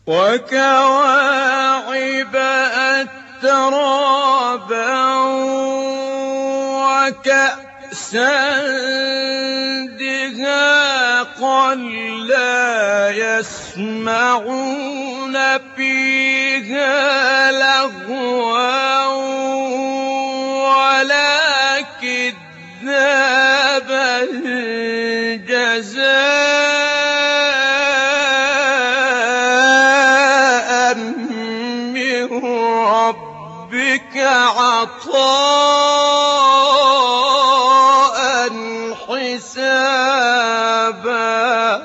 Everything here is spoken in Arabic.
وكواعب أترابا وكأسا دهاقا لا يسمعون فيها لغوا ولا كذابا جزاء من ربك عطاء